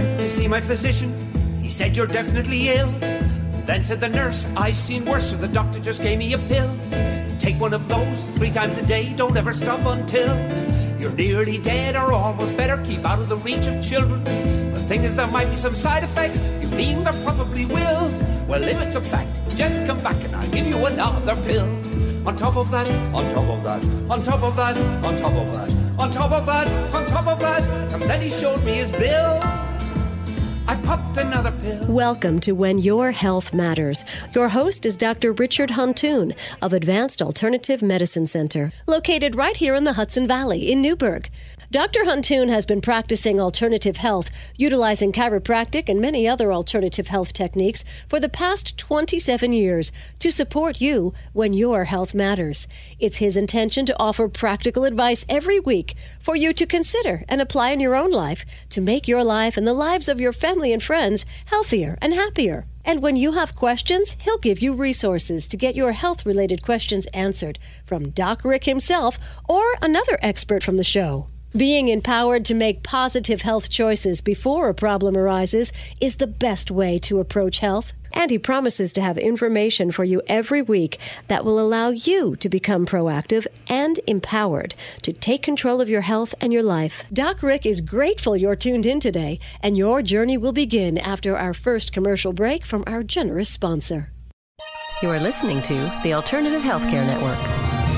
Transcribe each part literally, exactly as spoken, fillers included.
went to see my physician. He said, you're definitely ill. Then said the nurse, I've seen worse, so the doctor just gave me a pill. Take one of those three times a day, don't ever stop until you're nearly dead or almost better. Keep out of the reach of children. The thing is, there might be some side effects. You mean there probably will. Well, if it's a fact, just come back and I'll give you another pill. On top of that, on top of that, on top of that, on top of that, on top of that, on top of that, and then he showed me his bill. I popped another pill. Welcome to When Your Health Matters. Your host is Doctor Richard Huntoon of Advanced Alternative Medicine Center, located right here in the Hudson Valley in Newburgh. Doctor Huntoon has been practicing alternative health, utilizing chiropractic and many other alternative health techniques for the past twenty-seven years to support you when your health matters. It's his intention to offer practical advice every week for you to consider and apply in your own life to make your life and the lives of your family and friends healthier and happier. And when you have questions, he'll give you resources to get your health-related questions answered from Doc Rick himself or another expert from the show. Being empowered to make positive health choices before a problem arises is the best way to approach health. And he promises to have information for you every week that will allow you to become proactive and empowered to take control of your health and your life. Doc Rick is grateful you're tuned in today, and your journey will begin after our first commercial break from our generous sponsor. You are listening to the Alternative Healthcare Network.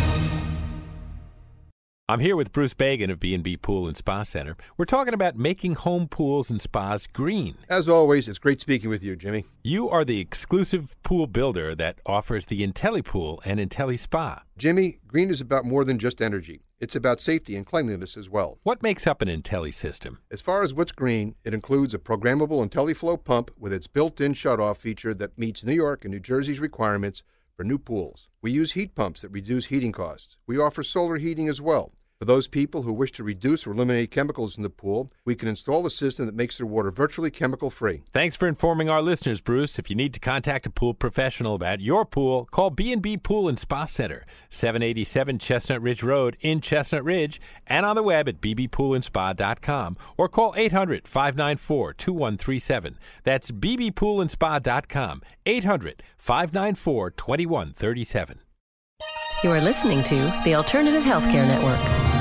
I'm here with Bruce Bagan of B and B Pool and Spa Center. We're talking about making home pools and spas green. As always, it's great speaking with you, Jimmy. You are the exclusive pool builder that offers the IntelliPool and IntelliSpa. Jimmy, green is about more than just energy. It's about safety and cleanliness as well. What makes up an Intelli system? As far as what's green, it includes a programmable IntelliFlow pump with its built-in shutoff feature that meets New York and New Jersey's requirements for new pools. We use heat pumps that reduce heating costs. We offer solar heating as well. For those people who wish to reduce or eliminate chemicals in the pool, we can install a system that makes their water virtually chemical-free. Thanks for informing our listeners, Bruce. If you need to contact a pool professional about your pool, call B and B Pool and Spa Center, seven eighty-seven Chestnut Ridge Road in Chestnut Ridge, and on the web at b b pool and spa dot com, or call eight hundred, five nine four, two one three seven. That's b b pool and spa dot com, eight hundred, five nine four, two one three seven. You are listening to the Alternative Healthcare Network.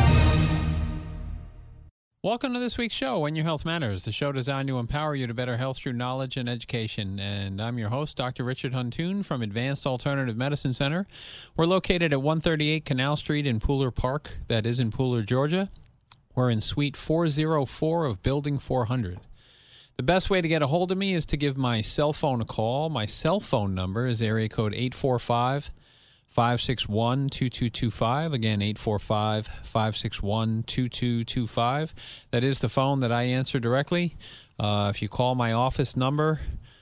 Welcome to this week's show, When Your Health Matters, the show designed to empower you to better health through knowledge and education. And I'm your host, Doctor Richard Huntoon from Advanced Alternative Medicine Center. We're located at one thirty-eight Canal Street in Pooler Park, that is in Pooler, Georgia. We're in Suite four oh four of Building four hundred. The best way to get a hold of me is to give my cell phone a call. My cell phone number is area code eight four five, five six one, two two two five. Again, eight four five, five six one, two two two five. That is the phone that I answer directly. Uh, if you call my office number,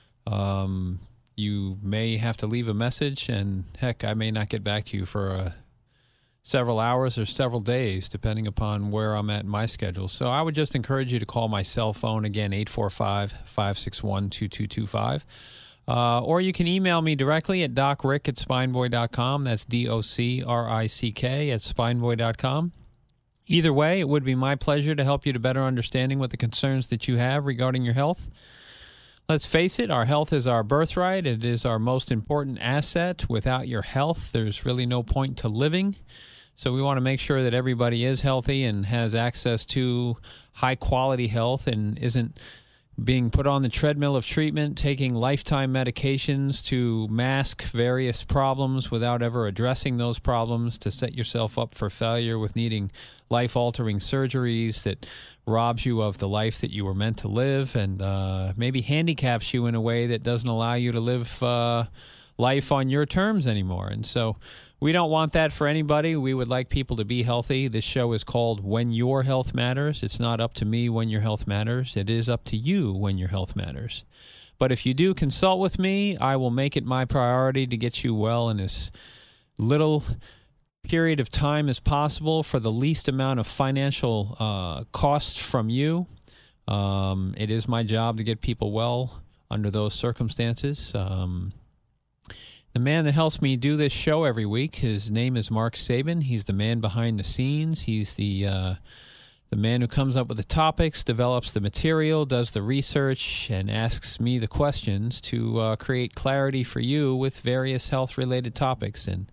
um, you may have to leave a message, and heck, I may not get back to you for uh, several hours or several days, depending upon where I'm at in my schedule. So I would just encourage you to call my cell phone, again, eight four five, five six one, two two two five. Uh, or you can email me directly at docrick at spineboy dot com. That's D O C R I C K at spineboy dot com. Either way, it would be my pleasure to help you to better understanding what the concerns that you have regarding your health. Let's face it, our health is our birthright. It is our most important asset. Without your health, there's really no point to living. So we want to make sure that everybody is healthy and has access to high-quality health and isn't being put on the treadmill of treatment, taking lifetime medications to mask various problems without ever addressing those problems, to set yourself up for failure with needing life-altering surgeries that robs you of the life that you were meant to live, and uh, maybe handicaps you in a way that doesn't allow you to live uh, life on your terms anymore. And so we don't want that for anybody. We would like people to be healthy. This show is called When Your Health Matters. It's not up to me when your health matters. It is up to you when your health matters. But if you do consult with me, I will make it my priority to get you well in as little period of time as possible for the least amount of financial uh, cost from you. Um, it is my job to get people well under those circumstances. Um The man that helps me do this show every week, his name is Mark Sabin. He's the man behind the scenes. He's the uh, the man who comes up with the topics, develops the material, does the research, and asks me the questions to uh, create clarity for you with various health-related topics. And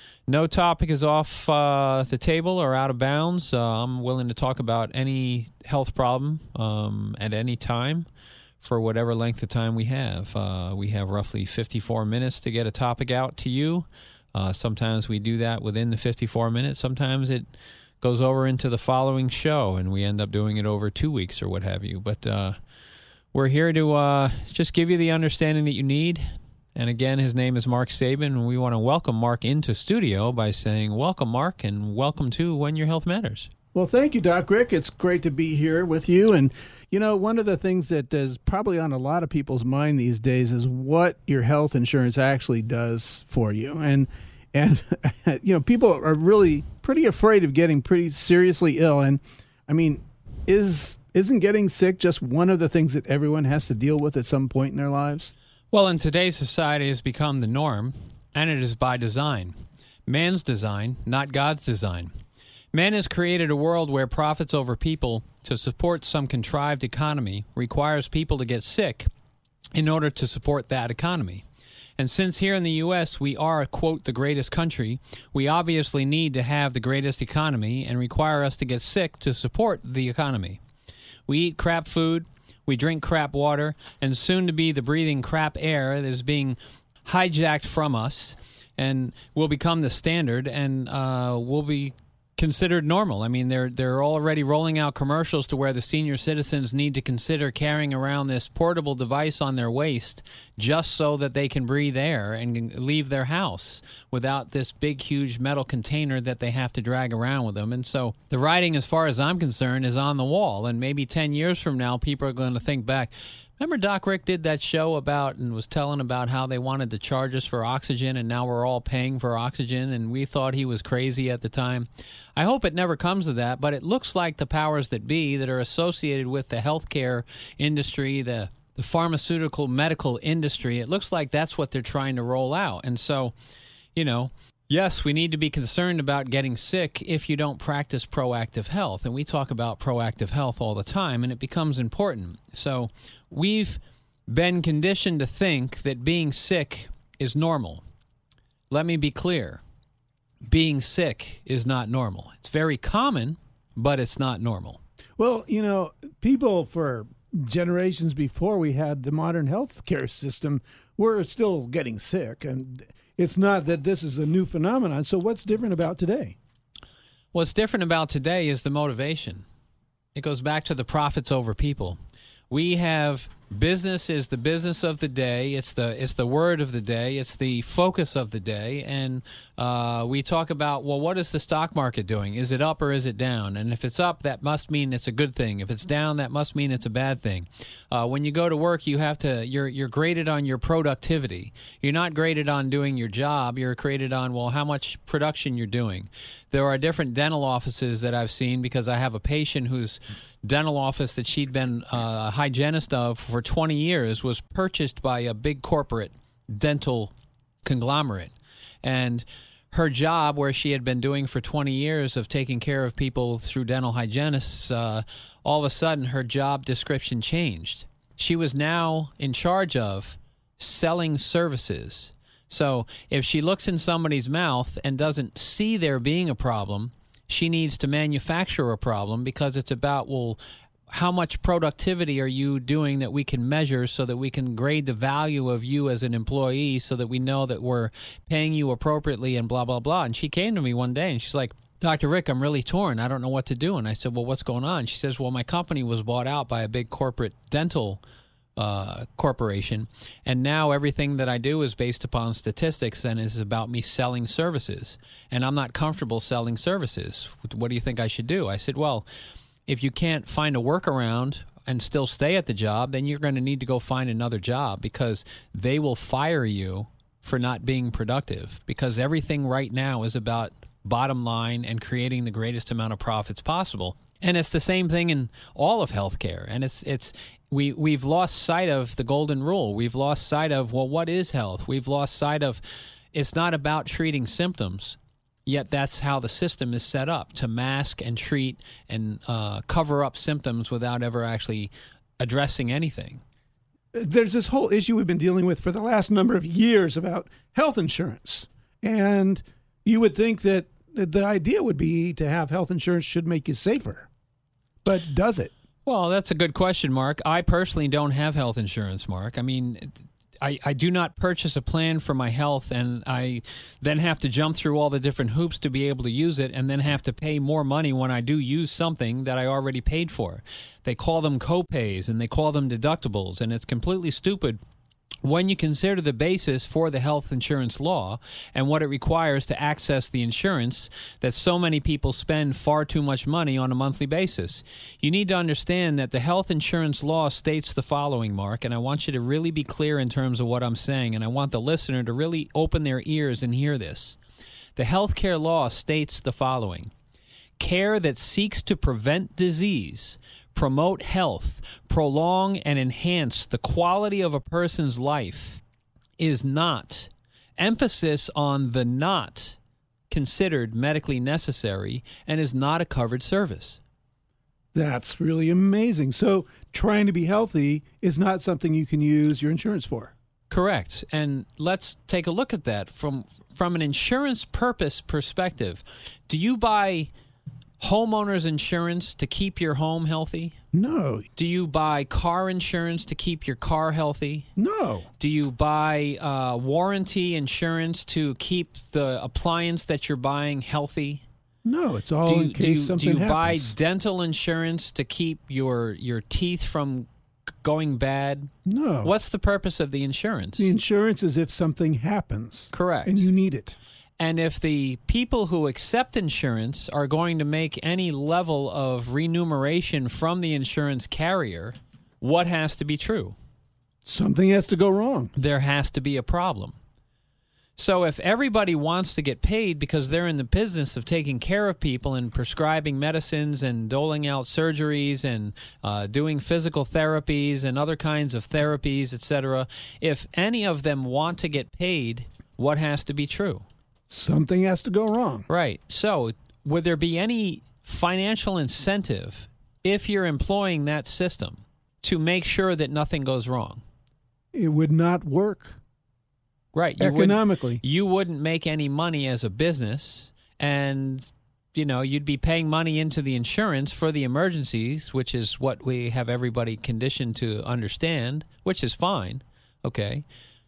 no topic is off uh, the table or out of bounds. Uh, I'm willing to talk about any health problem um, at any time for whatever length of time we have. Uh, we have roughly fifty-four minutes to get a topic out to you. Uh, sometimes we do that within the fifty-four minutes. Sometimes it goes over into the following show, and we end up doing it over two weeks or what have you. But uh, we're here to uh, just give you the understanding that you need. And again, his name is Mark Sabin, and we want to welcome Mark into studio by saying, welcome, Mark, and welcome to When Your Health Matters. Well, thank you, Doc Rick. It's great to be here with you. And, you know, one of the things that is probably on a lot of people's mind these days is what your health insurance actually does for you. And And, you know, people are really pretty afraid of getting pretty seriously ill. And, I mean, is, isn't getting sick just one of the things that everyone has to deal with at some point in their lives? Well, in today's society, it has become the norm, and it is by design. Man's design, not God's design. Man has created a world where profits over people to support some contrived economy requires people to get sick in order to support that economy. And since here in the U S we are, quote, the greatest country, we obviously need to have the greatest economy and require us to get sick to support the economy. We eat crap food, we drink crap water, and soon to be the breathing crap air that is being hijacked from us and will become the standard and uh, will be considered normal. I mean, they're they're already rolling out commercials to where the senior citizens need to consider carrying around this portable device on their waist just so that they can breathe air and leave their house without this big, huge metal container that they have to drag around with them. And so the writing, as far as I'm concerned, is on the wall. And maybe ten years from now, people are going to think back, remember Doc Rick did that show about and was telling about how they wanted to charge us for oxygen, and now we're all paying for oxygen, and we thought he was crazy at the time. I hope it never comes to that, but it looks like the powers that be that are associated with the healthcare industry, the, the pharmaceutical medical industry, it looks like that's what they're trying to roll out. And so, you know, yes, we need to be concerned about getting sick if you don't practice proactive health. And we talk about proactive health all the time, and it becomes important. So we've been conditioned to think that being sick is normal. Let me be clear. Being sick is not normal. It's very common, but it's not normal. Well, you know, people for generations before we had the modern healthcare system were still getting sick. And it's not that this is a new phenomenon. So what's different about today? What's different about today is the motivation. It goes back to the profits over people. We have business is the business of the day. It's the it's the word of the day. It's the focus of the day. And uh, we talk about, well, what is the stock market doing? Is it up or is it down? And if it's up, that must mean it's a good thing. If it's down, that must mean it's a bad thing. Uh, when you go to work, you have to you're you're graded on your productivity. You're not graded on doing your job. You're graded on, well, how much production you're doing. There are different dental offices that I've seen because I have a patient whose dental office that she'd been uh, a hygienist of for twenty years was purchased by a big corporate dental conglomerate. And her job, where she had been doing for twenty years of taking care of people through dental hygienists, uh, all of a sudden her job description changed. She was now in charge of selling services. So if she looks in somebody's mouth and doesn't see there being a problem, she needs to manufacture a problem because it's about, well, how much productivity are you doing that we can measure so that we can grade the value of you as an employee so that we know that we're paying you appropriately and blah, blah, blah. And she came to me one day and she's like, Doctor Rick, I'm really torn. I don't know what to do. And I said, well, what's going on? She says, well, my company was bought out by a big corporate dental Uh, corporation, and now everything that I do is based upon statistics and is about me selling services, and I'm not comfortable selling services. What do you think I should do? I said, well, if you can't find a workaround and still stay at the job, then you're going to need to go find another job because they will fire you for not being productive, because everything right now is about bottom line and creating the greatest amount of profits possible. And it's the same thing in all of healthcare. And it's it's we we've lost sight of the golden rule. We've lost sight of, well, what is health? We've lost sight of it's not about treating symptoms. Yet that's how the system is set up, to mask and treat and uh, cover up symptoms without ever actually addressing anything. There's this whole issue we've been dealing with for the last number of years about health insurance. And you would think that the idea would be to have health insurance should make you safer. But does it? Well, that's a good question, Mark. I personally don't have health insurance, Mark. I mean, I, I do not purchase a plan for my health, and I then have to jump through all the different hoops to be able to use it, and then have to pay more money when I do use something that I already paid for. They call them copays, and they call them deductibles, and it's completely stupid when you consider the basis for the health insurance law and what it requires to access the insurance that so many people spend far too much money on a monthly basis. You need to understand that the health insurance law states the following, Mark, and I want you to really be clear in terms of what I'm saying, and I want the listener to really open their ears and hear this. The healthcare law states the following: care that seeks to prevent disease, promote health, prolong and enhance the quality of a person's life is not, emphasis on the not, considered medically necessary and is not a covered service. That's really amazing. So trying to be healthy is not something you can use your insurance for. Correct. And let's take a look at that from from an insurance purpose perspective. Do you buy homeowners insurance to keep your home healthy? No. Do you buy car insurance to keep your car healthy? No. Do you buy uh, warranty insurance to keep the appliance that you're buying healthy? No, it's all do you, in case do you, something do you happens. buy dental insurance to keep your your teeth from going bad? No. What's the purpose of the insurance? The insurance is if something happens. Correct. And you need it. And if the people who accept insurance are going to make any level of remuneration from the insurance carrier, what has to be true? Something has to go wrong. There has to be a problem. So if everybody wants to get paid because they're in the business of taking care of people and prescribing medicines and doling out surgeries and uh, doing physical therapies and other kinds of therapies, et cetera, if any of them want to get paid, what has to be true? Something has to go wrong. Right. So would there be any financial incentive if you're employing that system to make sure that nothing goes wrong? It would not work. Right. You economically. Wouldn't, you wouldn't make any money as a business, and, you know, you'd be paying money into the insurance for the emergencies, which is what we have everybody conditioned to understand, which is fine. Okay.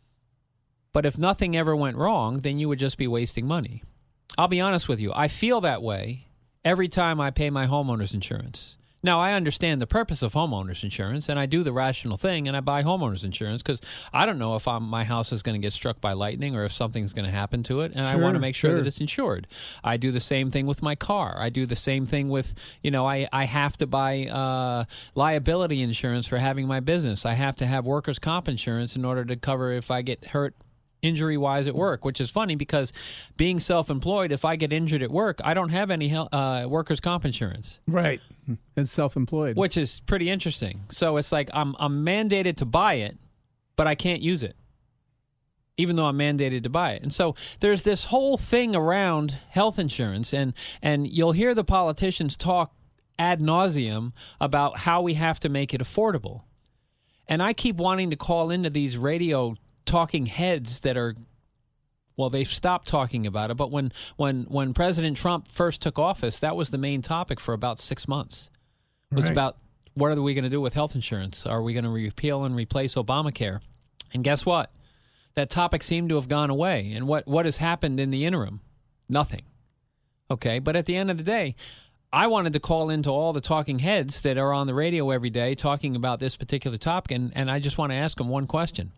But if nothing ever went wrong, then you would just be wasting money. I'll be honest with you. I feel that way every time I pay my homeowner's insurance. Now, I understand the purpose of homeowner's insurance, and I do the rational thing, and I buy homeowner's insurance because I don't know if I'm, my house is going to get struck by lightning or if something's going to happen to it, and sure, I want to make sure sure. that it's insured. I do the same thing with my car. I do the same thing with, you know, I, I have to buy uh, liability insurance for having my business. I have to have workers' comp insurance in order to cover if I get hurt injury-wise at work, which is funny because being self-employed, if I get injured at work, I don't have any uh, workers' comp insurance. Right. And self-employed. Which is pretty interesting. So it's like I'm I'm mandated to buy it, but I can't use it, even though I'm mandated to buy it. And so there's this whole thing around health insurance, and, and you'll hear the politicians talk ad nauseum about how we have to make it affordable. And I keep wanting to call into these radio talking heads that are, well, they've stopped talking about it, but when, when, when President Trump first took office, that was the main topic for about six months. It was Right. about what are we going to do with health insurance? Are we going to repeal and replace Obamacare? And guess what? That topic seemed to have gone away. And what, what has happened in the interim? Nothing. Okay, but at the end of the day, I wanted to call into all the talking heads that are on the radio every day talking about this particular topic, and, and I just want to ask them one question.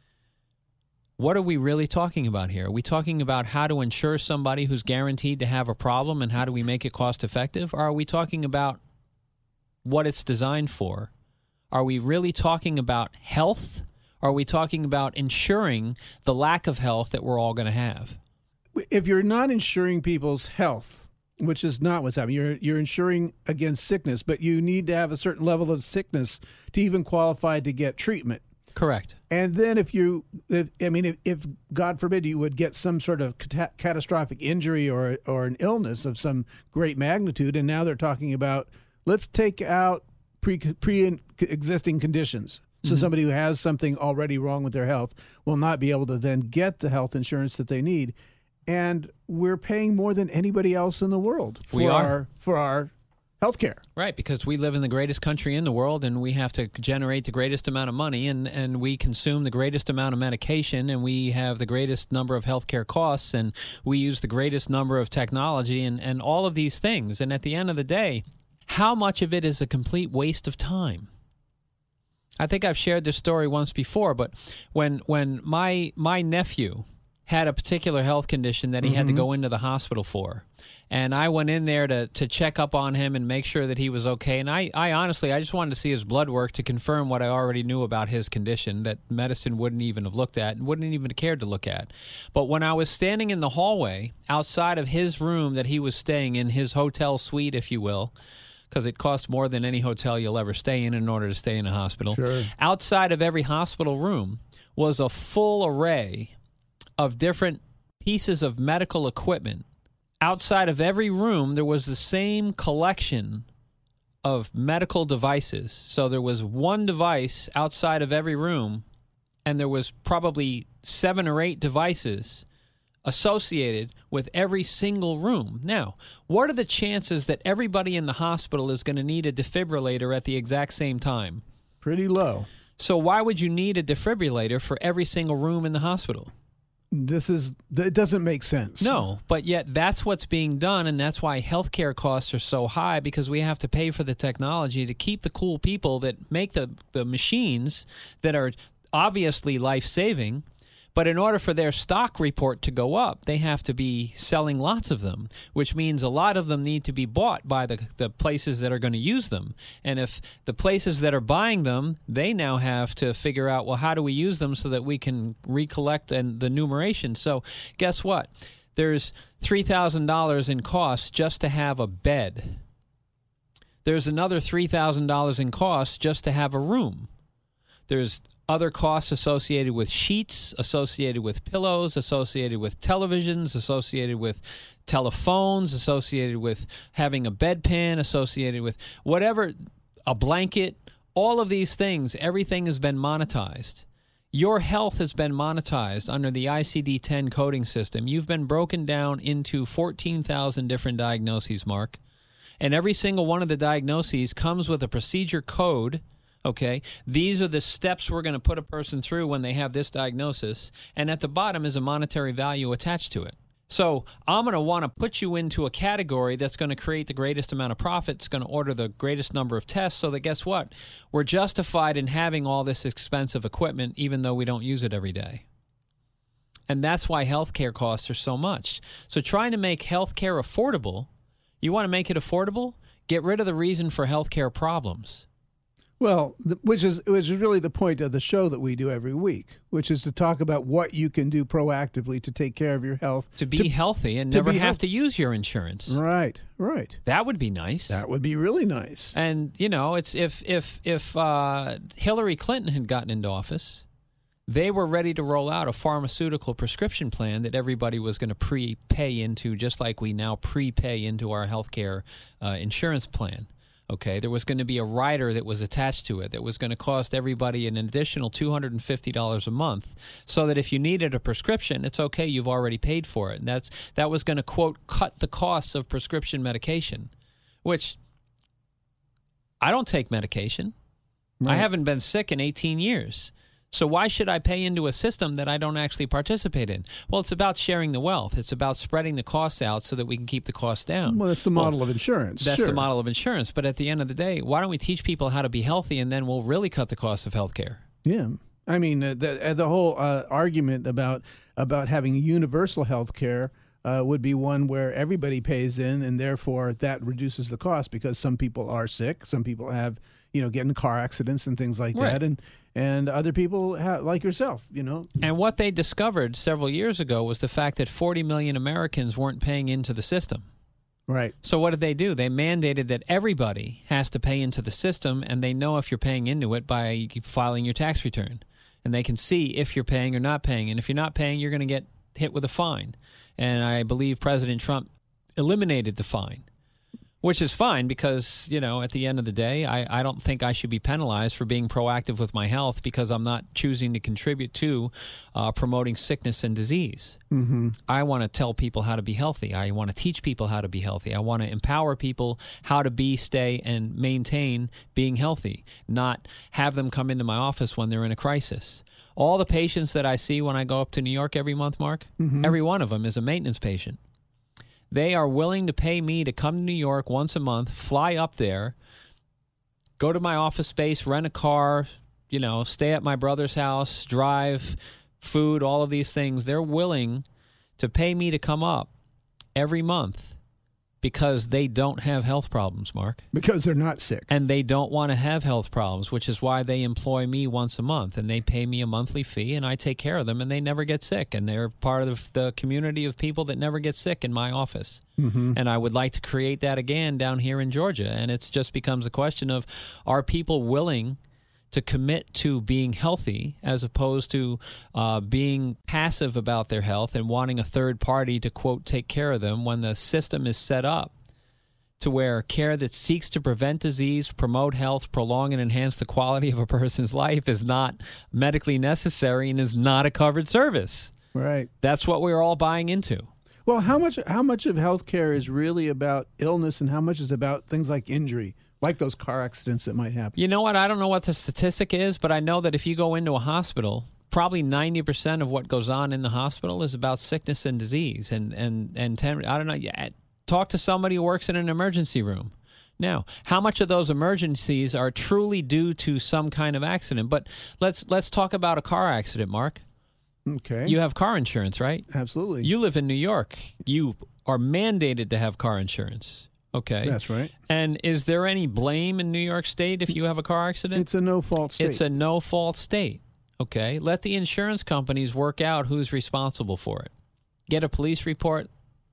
What are we really talking about here? Are we talking about how to insure somebody who's guaranteed to have a problem and how do we make it cost effective? Or are we talking about what it's designed for? Are we really talking about health? Or are we talking about ensuring the lack of health that we're all going to have? If you're not insuring people's health, which is not what's happening, you're, you're insuring against sickness, but you need to have a certain level of sickness to even qualify to get treatment. Correct. And then if you, if, I mean, if, if God forbid you would get some sort of cata- catastrophic injury or or an illness of some great magnitude, and now they're talking about let's take out pre pre existing conditions. So mm-hmm. somebody who has something already wrong with their health will not be able to then get the health insurance that they need. And we're paying more than anybody else in the world for we are. our for our health care. Right, because we live in the greatest country in the world, and we have to generate the greatest amount of money, and, and we consume the greatest amount of medication, and we have the greatest number of healthcare costs, and we use the greatest number of technology, and, and all of these things. And at the end of the day, how much of it is a complete waste of time? I think I've shared this story once before, but when when my my nephew had a particular health condition that he mm-hmm. had to go into the hospital for, and I went in there to, to check up on him and make sure that he was okay. And I, I honestly, I just wanted to see his blood work to confirm what I already knew about his condition that medicine wouldn't even have looked at and wouldn't even have cared to look at. But when I was standing in the hallway outside of his room that he was staying in, his hotel suite, if you will, because it costs more than any hotel you'll ever stay in in order to stay in a hospital. Sure. Outside of every hospital room was a full array of different pieces of medical equipment. Outside of every room, there was the same collection of medical devices. So there was one device outside of every room, and there was probably seven or eight devices associated with every single room. Now, what are the chances that everybody in the hospital is going to need a defibrillator at the exact same time? Pretty low. So why would you need a defibrillator for every single room in the hospital? This is, it doesn't make sense. No, but yet that's what's being done, and that's why healthcare costs are so high, because we have to pay for the technology to keep the cool people that make the, the machines that are obviously life-saving. But in order for their stock report to go up, they have to be selling lots of them, which means a lot of them need to be bought by the, the places that are going to use them. And if the places that are buying them, they now have to figure out, well, how do we use them so that we can recollect and the numeration? So guess what? There's three thousand dollars in costs just to have a bed. There's another three thousand dollars in costs just to have a room. There's other costs associated with sheets, associated with pillows, associated with televisions, associated with telephones, associated with having a bedpan, associated with whatever, a blanket, all of these things, everything has been monetized. Your health has been monetized under the I C D ten coding system. You've been broken down into fourteen thousand different diagnoses, Mark. And every single one of the diagnoses comes with a procedure code. Okay, these are the steps we're going to put a person through when they have this diagnosis, and at the bottom is a monetary value attached to it. So I'm going to want to put you into a category that's going to create the greatest amount of profit. It's going to order the greatest number of tests, so that guess what? We're justified in having all this expensive equipment even though we don't use it every day. And that's why healthcare costs are so much. So trying to make healthcare affordable, you want to make it affordable? Get rid of the reason for healthcare problems. Well, which is which is really the point of the show that we do every week, which is to talk about what you can do proactively to take care of your health. To be to, healthy and never have health- to use your insurance. Right, right. That would be nice. That would be really nice. And, you know, it's if, if, if uh, Hillary Clinton had gotten into office, they were ready to roll out a pharmaceutical prescription plan that everybody was going to prepay into, just like we now prepay into our healthcare uh, insurance plan. Okay, there was going to be a rider that was attached to it that was going to cost everybody an additional two hundred fifty dollars a month, so that if you needed a prescription, it's okay, you've already paid for it. And that's that was going to, quote, cut the costs of prescription medication, which I don't take medication. Right. I haven't been sick in eighteen years. So why should I pay into a system that I don't actually participate in? Well, it's about sharing the wealth. It's about spreading the costs out so that we can keep the costs down. Well, that's the model well, of insurance. That's sure. the model of insurance. But at the end of the day, why don't we teach people how to be healthy, and then we'll really cut the cost of health care? Yeah. I mean, uh, the, uh, the whole uh, argument about about having universal health care uh, would be one where everybody pays in, and therefore that reduces the cost, because some people are sick. Some people have, you know, get in car accidents and things like right. that. And And other people have, like yourself, you know. And what they discovered several years ago was the fact that forty million Americans weren't paying into the system. Right. So what did they do? They mandated that everybody has to pay into the system, and they know if you're paying into it by filing your tax return. and they can see if you're paying or not paying. And if you're not paying, you're going to get hit with a fine. And I believe President Trump eliminated the fine, which is fine because, you know, at the end of the day, I, I don't think I should be penalized for being proactive with my health because I'm not choosing to contribute to uh, promoting sickness and disease. Mm-hmm. I want to tell people how to be healthy. I want to teach people how to be healthy. I want to empower people how to be, stay, and maintain being healthy, not have them come into my office when they're in a crisis. All the patients that I see when I go up to New York every month, Mark, mm-hmm. every one of them is a maintenance patient. They are willing to pay me to come to New York once a month, fly up there, go to my office space, rent a car, you know, stay at my brother's house, drive, food, all of these things. They're willing to pay me to come up every month because they don't have health problems, Mark. Because they're not sick. And they don't want to have health problems, which is why they employ me once a month. And they pay me a monthly fee, and I take care of them, and they never get sick. And they're part of the community of people that never get sick in my office. Mm-hmm. And I would like to create that again down here in Georgia. And it just becomes a question of, are people willing to commit to being healthy as opposed to uh, being passive about their health and wanting a third party to, quote, take care of them when the system is set up to where care that seeks to prevent disease, promote health, prolong and enhance the quality of a person's life is not medically necessary and is not a covered service. Right. That's what we're all buying into. Well, how much how much of healthcare is really about illness and how much is about things like injury? Like those car accidents that might happen. You know what? I don't know what the statistic is, but I know that if you go into a hospital, probably ninety percent of what goes on in the hospital is about sickness and disease. And, and, and ten, I don't know, talk to somebody who works in an emergency room. Now, how much of those emergencies are truly due to some kind of accident? But let's let's talk about a car accident, Mark. Okay. You have car insurance, right? Absolutely. You live in New York. You are mandated to have car insurance. Okay. That's right. And is there any blame in New York State if you have a car accident? It's a no-fault state. It's a no-fault state. Okay. Let the insurance companies work out who's responsible for it. Get a police report.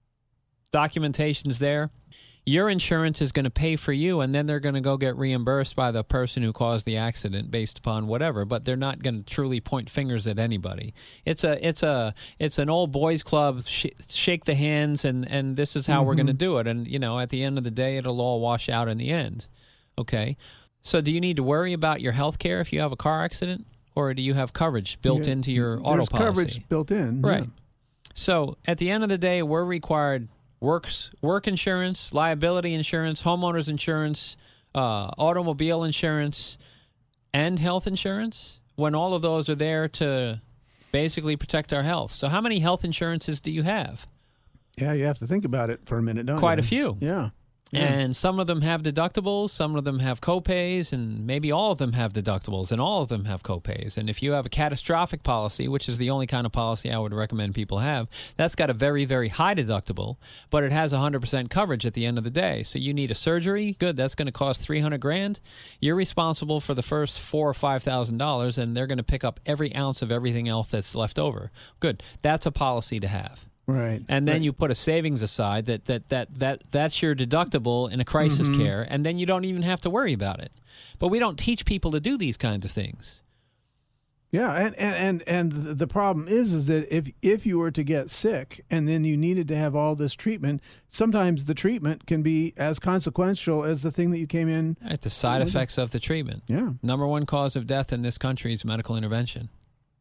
Documentation's there. Your insurance is going to pay for you, and then they're going to go get reimbursed by the person who caused the accident based upon whatever. But they're not going to truly point fingers at anybody. It's a, it's a, it's an old boys club. Sh- shake the hands, and, and this is how mm-hmm. we're going to do it. And you know, at the end of the day, it'll all wash out in the end. Okay. So, do you need to worry about your health care if you have a car accident, or do you have coverage built yeah. into your auto There's policy? Coverage built in, right? Yeah. So, at the end of the day, we're required. Works, work insurance, liability insurance, homeowners insurance, uh, automobile insurance, and health insurance, when all of those are there to basically protect our health. So how many health insurances do you have? Yeah, you have to think about it for a minute, don't you? Quite a few. Yeah. Yeah. And some of them have deductibles, some of them have copays, and maybe all of them have deductibles, and all of them have copays. And if you have a catastrophic policy, which is the only kind of policy I would recommend people have, that's got a very, very high deductible, but it has one hundred percent coverage at the end of the day. So you need a surgery, good, that's going to cost three hundred grand. You're responsible for the first four or five thousand dollars, and they're going to pick up every ounce of everything else that's left over. Good, that's a policy to have. Right. And then right. you put a savings aside that, that, that, that that's your deductible in a crisis mm-hmm. care, and then you don't even have to worry about it. But we don't teach people to do these kinds of things. Yeah, and, and, and, and the problem is is that if if you were to get sick and then you needed to have all this treatment, sometimes the treatment can be as consequential as the thing that you came in. Right, the side with. effects of the treatment. Yeah. Number one cause of death in this country is medical intervention.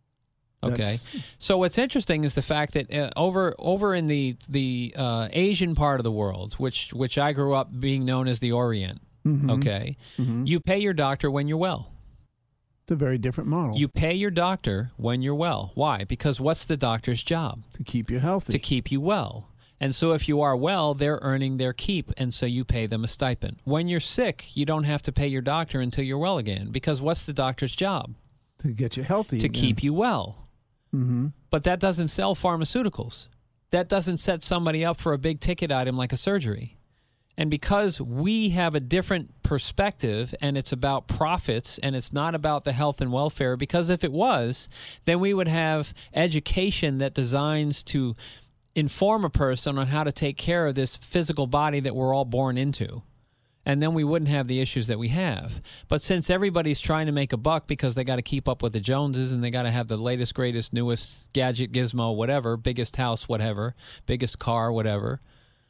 Okay, That's... so what's interesting is the fact that uh, over over in the the uh, Asian part of the world, which which I grew up being known as the Orient, mm-hmm. okay, mm-hmm. you pay your doctor when you're well. It's a very different model. You pay your doctor when you're well. Why? Because what's the doctor's job? To keep you healthy. To keep you well. And so if you are well, they're earning their keep, and so you pay them a stipend. When you're sick, you don't have to pay your doctor until you're well again, because what's the doctor's job? To get you healthy To again. keep you well. Mm-hmm. But that doesn't sell pharmaceuticals. That doesn't set somebody up for a big ticket item like a surgery. And because we have a different perspective, and it's about profits, and it's not about the health and welfare, because if it was, then we would have education that designs to inform a person on how to take care of this physical body that we're all born into. and then we wouldn't have the issues that we have. But since everybody's trying to make a buck because they got to keep up with the Joneses and they got to have the latest, greatest, newest gadget, gizmo, whatever, biggest house, whatever, biggest car, whatever,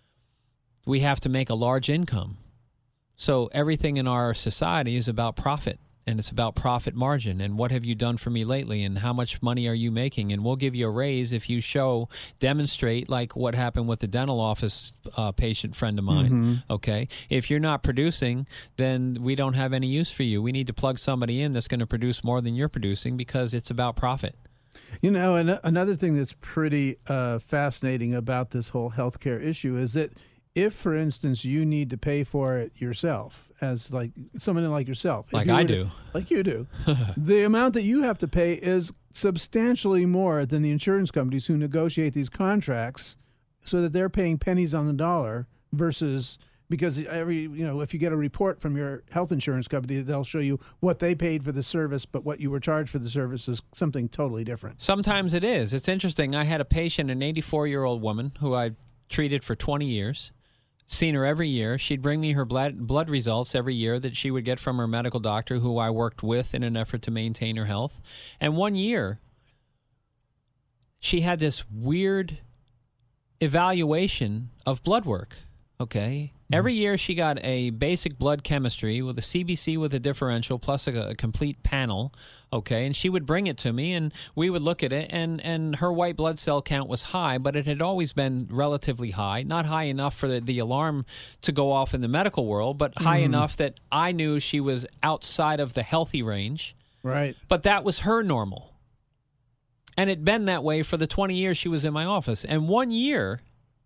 we have to make a large income. So everything in our society is about profit. And it's about profit margin and what have you done for me lately and how much money are you making? And we'll give you a raise if you show, demonstrate like what happened with the dental office uh, patient friend of mine, mm-hmm. okay? If you're not producing, then we don't have any use for you. We need to plug somebody in that's going to produce more than you're producing because it's about profit. You know, and another thing that's pretty uh, fascinating about this whole healthcare issue is that if, for instance, you need to pay for it yourself, as like someone like yourself, like you I to, do, like you do, the amount that you have to pay is substantially more than the insurance companies who negotiate these contracts, so that they're paying pennies on the dollar versus because every you know if you get a report from your health insurance company, they'll show you what they paid for the service, but what you were charged for the service is something totally different. Sometimes it is. It's interesting. I had a patient, an eighty-four-year-old woman who I treated for twenty years. Seen her every year. She'd bring me her blood blood results every year that she would get from her medical doctor who I worked with in an effort to maintain her health. And one year, she had this weird evaluation of blood work, okay? Mm-hmm. Every year she got a basic blood chemistry with a C B C with a differential plus a, a complete panel, okay? And she would bring it to me and we would look at it and, and her white blood cell count was high, but it had always been relatively high, not high enough for the, the alarm to go off in the medical world, but high mm-hmm. enough that I knew she was outside of the healthy range. Right. But that was her normal. And it'd been that way for the twenty years she was in my office. And one year,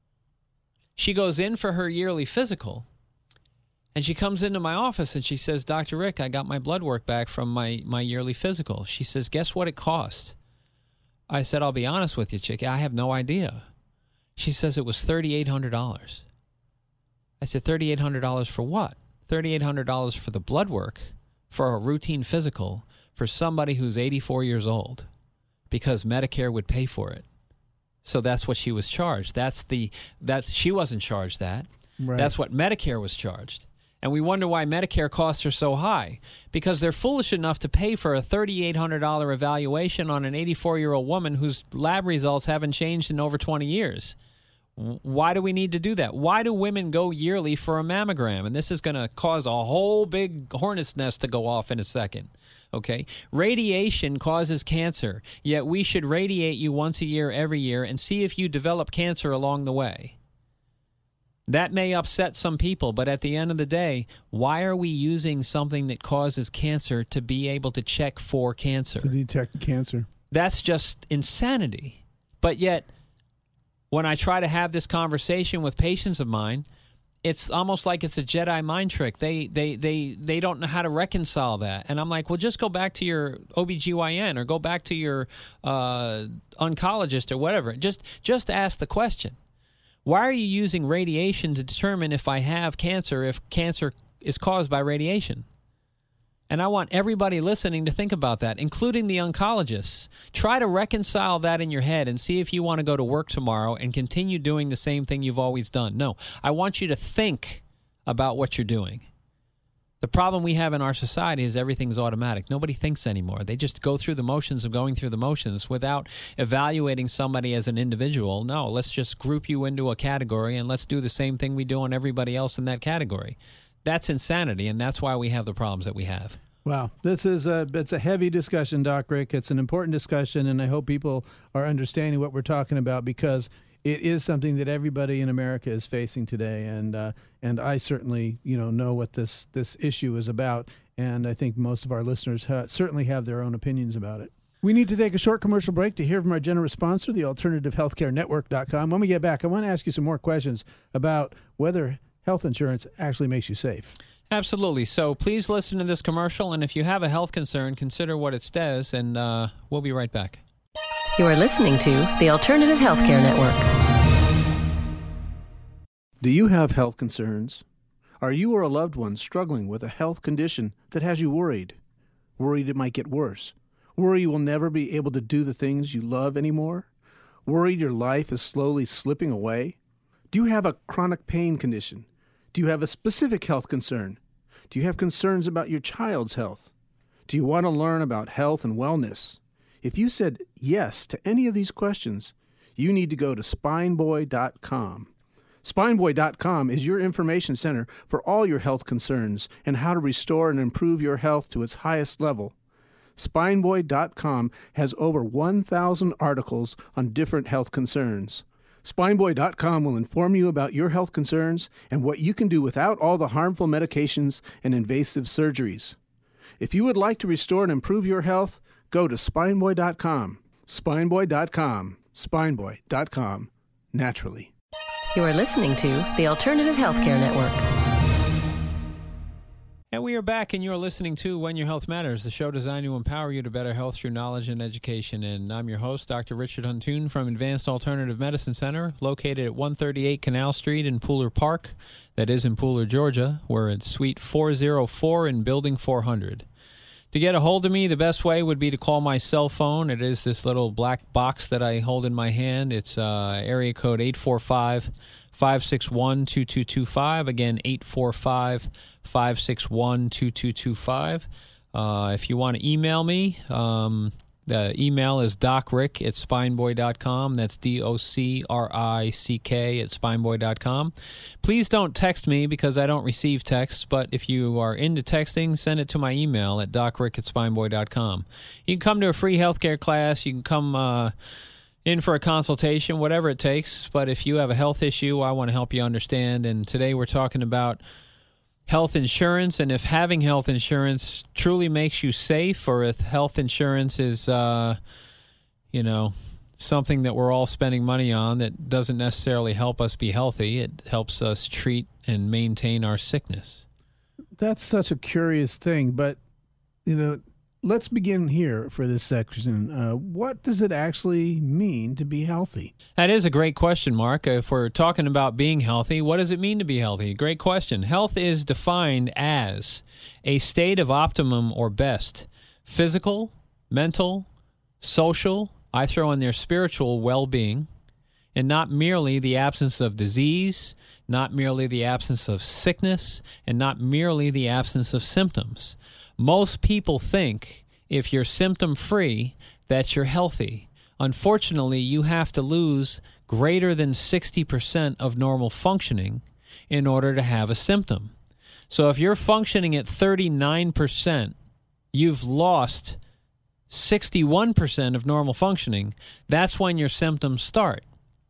she goes in for her yearly physical, and she comes into my office and she says, Doctor Rick, I got my blood work back from my, my yearly physical. She says, guess what it cost? I said, I'll be honest with you, chick, I have no idea. She says it was three thousand eight hundred dollars. I said, three thousand eight hundred dollars for what? three thousand eight hundred dollars for the blood work, for a routine physical, for somebody who's eighty-four years old, because Medicare would pay for it. So that's what she was charged. That's the that's she wasn't charged that. Right. That's what Medicare was charged. And we wonder why Medicare costs are so high, because they're foolish enough to pay for a three thousand eight hundred dollars evaluation on an eighty-four-year-old woman whose lab results haven't changed in over twenty years. Why do we need to do that? Why do women go yearly for a mammogram? And this is going to cause a whole big hornet's nest to go off in a second. Okay, radiation causes cancer, yet we should radiate you once a year, every year, and see if you develop cancer along the way. That may upset some people, but at the end of the day, why are we using something that causes cancer to be able to check for cancer? To detect cancer. That's just insanity. But yet, when I try to have this conversation with patients of mine, it's almost like it's a Jedi mind trick. They they they they don't know how to reconcile that. And I'm like, well, just go back to your O B G Y N or go back to your uh, oncologist or whatever. Just just ask the question. Why are you using radiation to determine if I have cancer, if cancer is caused by radiation? And I want everybody listening to think about that, including the oncologists. Try to reconcile that in your head and see if you want to go to work tomorrow and continue doing the same thing you've always done. No, I want you to think about what you're doing. The problem we have in our society is everything's automatic. Nobody thinks anymore. They just go through the motions of going through the motions without evaluating somebody as an individual. No, let's just group you into a category and let's do the same thing we do on everybody else in that category. That's insanity, and that's why we have the problems that we have. Wow. This is a, it's a heavy discussion, Doc Rick. It's an important discussion, and I hope people are understanding what we're talking about, because it is something that everybody in America is facing today, and uh, and I certainly you know know what this, this issue is about, and I think most of our listeners ha- certainly have their own opinions about it. We need to take a short commercial break to hear from our generous sponsor, the alternative healthcare network dot com. When we get back, I want to ask you some more questions about whether health insurance actually makes you safe. Absolutely. So please listen to this commercial, and if you have a health concern, consider what it says, and uh, we'll be right back. You are listening to the Alternative Healthcare Network. Do you have health concerns? Are you or a loved one struggling with a health condition that has you worried? Worried it might get worse? Worry you will never be able to do the things you love anymore? Worried your life is slowly slipping away? Do you have a chronic pain condition? Do you have a specific health concern? Do you have concerns about your child's health? Do you want to learn about health and wellness? If you said yes to any of these questions, you need to go to spine boy dot com. spine boy dot com is your information center for all your health concerns and how to restore and improve your health to its highest level. spine boy dot com has over one thousand articles on different health concerns. spine boy dot com will inform you about your health concerns and what you can do without all the harmful medications and invasive surgeries. If you would like to restore and improve your health, go to spine boy dot com. spine boy dot com. spine boy dot com. Naturally. You are listening to the Alternative Healthcare Network. And we are back, and you're listening to When Your Health Matters, the show designed to empower you to better health through knowledge and education. And I'm your host, Doctor Richard Huntoon from Advanced Alternative Medicine Center, located at one thirty-eight Canal Street in Pooler Park. That is in Pooler, Georgia. We're at Suite four oh four in Building four hundred. To get a hold of me, the best way would be to call my cell phone. It is this little black box that I hold in my hand. It's uh, area code eight four five, five six one, two two two five. Again, eight four five, five six one, two two two five. Uh, if you want to email me, um, the email is docrick at spineboy dot com. That's D O C R I C K at spineboy dot com. Please don't text me because I don't receive texts, but if you are into texting, send it to my email at docrick at spineboy dot com. You can come to a free healthcare class. You can come uh, in for a consultation, whatever it takes. But if you have a health issue, I want to help you understand. And today we're talking about health insurance, and if having health insurance truly makes you safe, or if health insurance is, uh, you know, something that we're all spending money on that doesn't necessarily help us be healthy. It helps us treat and maintain our sickness. That's such a curious thing, but, you know, let's begin here for this section. Uh, what does it actually mean to be healthy? That is a great question, Mark. If we're talking about being healthy, what does it mean to be healthy? Great question. Health is defined as a state of optimum or best physical, mental, social, I throw in there spiritual well-being, and not merely the absence of disease, not merely the absence of sickness, and not merely the absence of symptoms. Most people think if you're symptom-free, that you're healthy. Unfortunately, you have to lose greater than sixty percent of normal functioning in order to have a symptom. So if you're functioning at thirty-nine percent, you've lost sixty-one percent of normal functioning. That's when your symptoms start.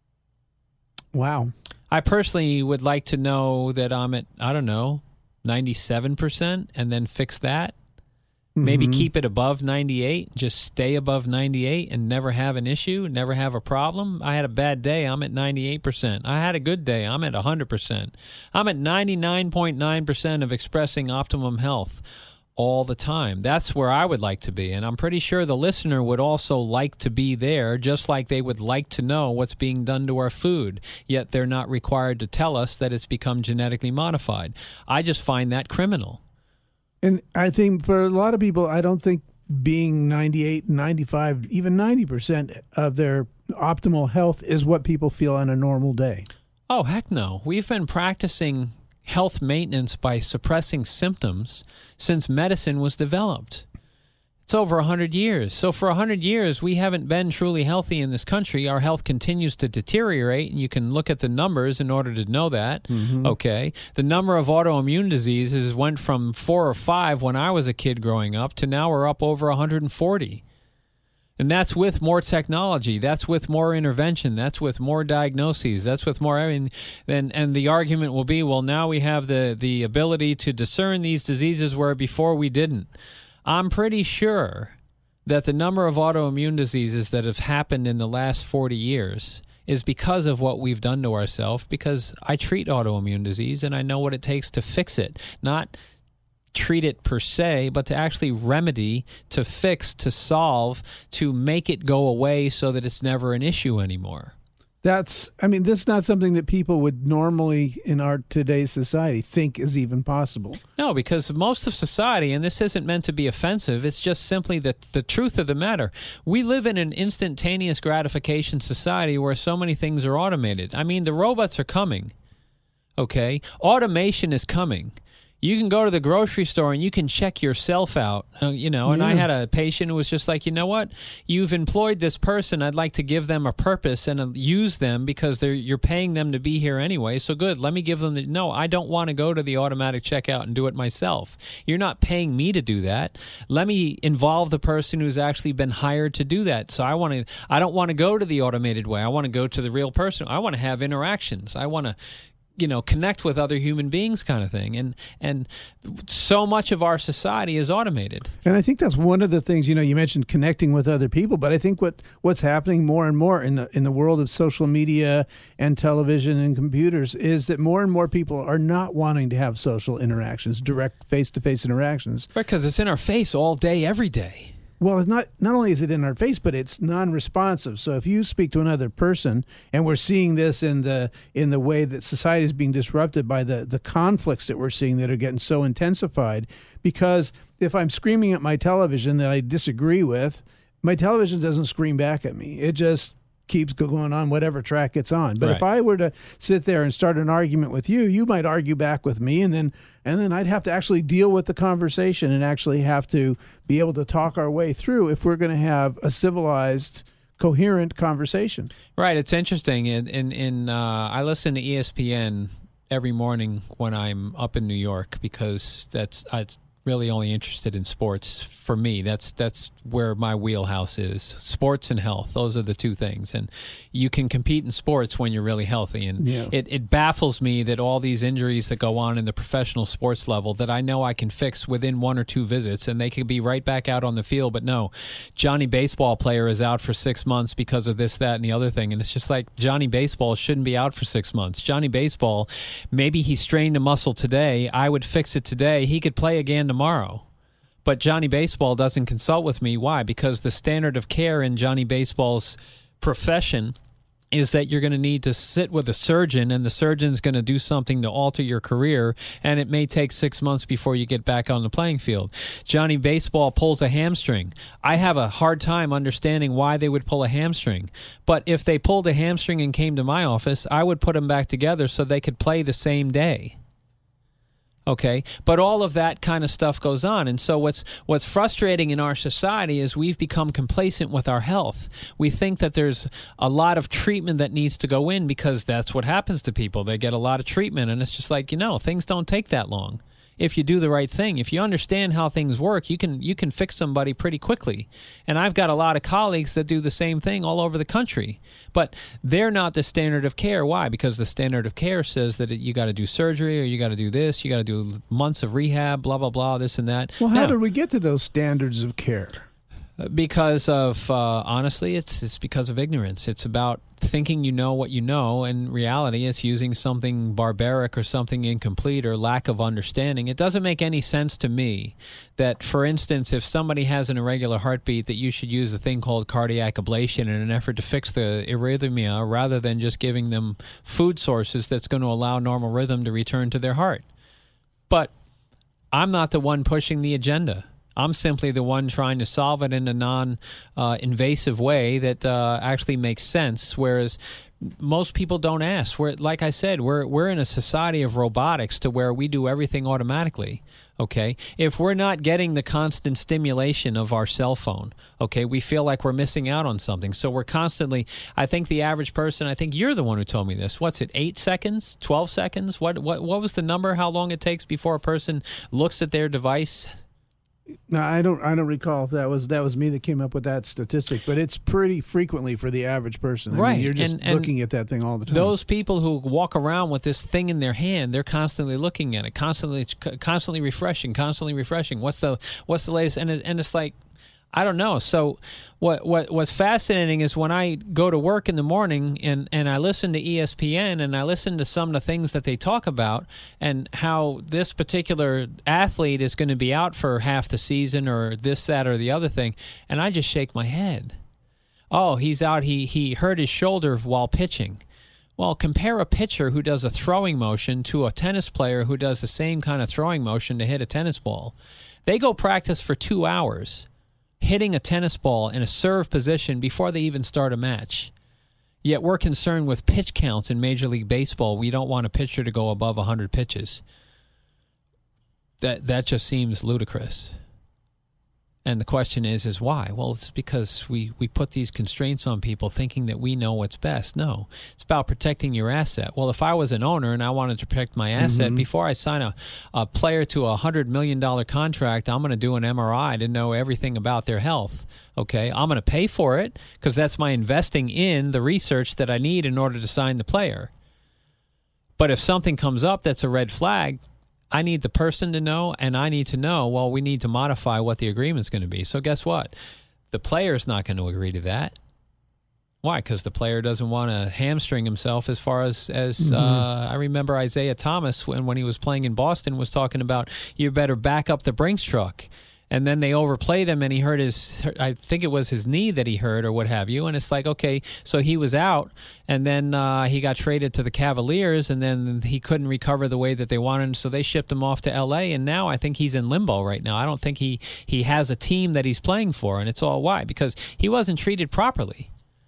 Wow. I personally would like to know that I'm at, I don't know, ninety-seven percent and then fix that. Maybe mm-hmm. keep it above ninety-eight, just stay above ninety-eight and never have an issue, never have a problem. I had a bad day, I'm at ninety-eight percent. I had a good day, I'm at one hundred percent. I'm at ninety-nine point nine percent of expressing optimum health all the time. That's where I would like to be, and I'm pretty sure the listener would also like to be there, just like they would like to know what's being done to our food, yet they're not required to tell us that it's become genetically modified. I just find that criminal. And I think for a lot of people, I don't think being ninety-eight, ninety-five, even ninety percent of their optimal health is what people feel on a normal day. Oh, heck no. We've been practicing health maintenance by suppressing symptoms since medicine was developed. It's over one hundred years. So for one hundred years, we haven't been truly healthy in this country. Our health continues to deteriorate, and you can look at the numbers in order to know that. Mm-hmm. Okay. The number of autoimmune diseases went from four or five when I was a kid growing up to now we're up over one hundred forty. And that's with more technology. That's with more intervention. That's with more diagnoses. That's with more. I mean, and, and the argument will be, well, now we have the, the ability to discern these diseases where before we didn't. I'm pretty sure that the number of autoimmune diseases that have happened in the last forty years is because of what we've done to ourselves, because I treat autoimmune disease and I know what it takes to fix it. Not treat it per se, but to actually remedy, to fix, to solve, to make it go away so that it's never an issue anymore. That's, I mean, this is not something that people would normally in our today's society think is even possible. No, because most of society, and this isn't meant to be offensive, it's just simply the, the truth of the matter. We live in an instantaneous gratification society where so many things are automated. I mean, the robots are coming. Okay? Automation is coming. You can go to the grocery store and you can check yourself out, uh, you know, and Yeah. I had a patient who was just like, you know what, you've employed this person. I'd like to give them a purpose and uh, use them because they're you're paying them to be here anyway. So good, let me give them the, no, I don't want to go to the automatic checkout and do it myself. You're not paying me to do that. Let me involve the person who's actually been hired to do that. So I want to, I don't want to go to the automated way. I want to go to the real person. I want to have interactions. I want to, you know, connect with other human beings kind of thing. And and so much of our society is automated. And I think that's one of the things, you know, you mentioned connecting with other people, but I think what, what's happening more and more in the in the world of social media and television and computers is that more and more people are not wanting to have social interactions, direct face-to-face interactions. Right, because it's in our face all day, every day. Well, it's not not only is it in our face, but it's non-responsive. So if you speak to another person, and we're seeing this in the in the way that society is being disrupted by the, the conflicts that we're seeing that are getting so intensified, because if I'm screaming at my television that I disagree with, my television doesn't scream back at me. It just keeps going on whatever track it's on. But Right. if I were to sit there and start an argument with you, you might argue back with me, and then and then I'd have to actually deal with the conversation and actually have to be able to talk our way through if we're going to have a civilized, coherent conversation. Right. It's interesting. In in, in uh, I listen to E S P N every morning when I'm up in New York because that's I'm really only interested in sports. For me, that's that's where my wheelhouse is. Sports and health. Those are the two things. And you can compete in sports when you're really healthy. And Yeah. it, it baffles me that all these injuries that go on in the professional sports level that I know I can fix within one or two visits and they could be right back out on the field. But no, Johnny Baseball player is out for six months because of this, that, and the other thing. And it's just like Johnny Baseball shouldn't be out for six months. Johnny Baseball, maybe he strained a muscle today. I would fix it today. He could play again tomorrow. But Johnny Baseball doesn't consult with me. Why? Because the standard of care in Johnny Baseball's profession is that you're going to need to sit with a surgeon, and the surgeon's going to do something to alter your career, and it may take six months before you get back on the playing field. Johnny Baseball pulls a hamstring. I have a hard time understanding why they would pull a hamstring. But if they pulled a hamstring and came to my office, I would put them back together so they could play the same day. Okay, but all of that kind of stuff goes on. And so what's what's frustrating in our society is we've become complacent with our health. We think that there's a lot of treatment that needs to go in because that's what happens to people. They get a lot of treatment, and it's just like, you know, things don't take that long. If you do the right thing, if you understand how things work, you can you can fix somebody pretty quickly. And I've got a lot of colleagues that do the same thing all over the country. But they're not the standard of care. Why? Because the standard of care says that it, you got to do surgery or you got to do this, you got to do months of rehab, blah, blah, blah, this and that. Well, how Now, did we get to those standards of care? Because of, uh, honestly, it's it's because of ignorance. It's about thinking you know what you know, and in reality, it's using something barbaric or something incomplete or lack of understanding. It doesn't make any sense to me that, for instance, if somebody has an irregular heartbeat, that you should use a thing called cardiac ablation in an effort to fix the arrhythmia rather than just giving them food sources that's going to allow normal rhythm to return to their heart. But I'm not the one pushing the agenda. I'm simply the one trying to solve it in a non-invasive uh, way that uh, actually makes sense, whereas most people don't ask. We're, like I said, we're we're in a society of robotics to where we do everything automatically, okay? If we're not getting the constant stimulation of our cell phone, okay, we feel like we're missing out on something. So we're constantly, I think the average person, I think you're the one who told me this, what's it, eight seconds, twelve seconds? What what what was the number, how long it takes before a person looks at their device? No, I don't. I don't recall if that was that was me that came up with that statistic, but it's pretty frequently for the average person. I Right, mean, you're just and- and looking at that thing all the time. Those people who walk around with this thing in their hand, they're constantly looking at it, constantly, constantly refreshing, constantly refreshing. What's the what's the latest? And it, and it's like, I don't know. So what what what's fascinating is when I go to work in the morning and, and I listen to E S P N and I listen to some of the things that they talk about and how this particular athlete is going to be out for half the season or this, that, or the other thing, and I just shake my head. Oh, he's out. He he hurt his shoulder while pitching. Well, compare a pitcher who does a throwing motion to a tennis player who does the same kind of throwing motion to hit a tennis ball. They go practice for two hours hitting a tennis ball in a serve position before they even start a match. Yet we're concerned with pitch counts in Major League Baseball. We don't want a pitcher to go above one hundred pitches. That that just seems ludicrous. And the question is, is why? Well, it's because we, we put these constraints on people thinking that we know what's best. No, it's about protecting your asset. Well, if I was an owner and I wanted to protect my asset, mm-hmm. before I sign a, a player to a one hundred million dollars contract, I'm going to do an M R I to know everything about their health. Okay, I'm going to pay for it because that's my investing in the research that I need in order to sign the player. But if something comes up that's a red flag, I need the person to know, and I need to know, well, we need to modify what the agreement's going to be. So guess what? The player's not going to agree to that. Why? Because the player doesn't want to hamstring himself as far as, as mm-hmm. uh, I remember Isaiah Thomas, when, when he was playing in Boston, was talking about, you better back up the Brinks truck. And then they overplayed him, and he hurt his, I think it was his knee that he hurt or what have you. And it's like, okay, so he was out, and then uh, he got traded to the Cavaliers, and then he couldn't recover the way that they wanted, so they shipped him off to L A, and now I think he's in limbo right now. I don't think he, he has a team that he's playing for, and it's all why? Because he wasn't treated properly.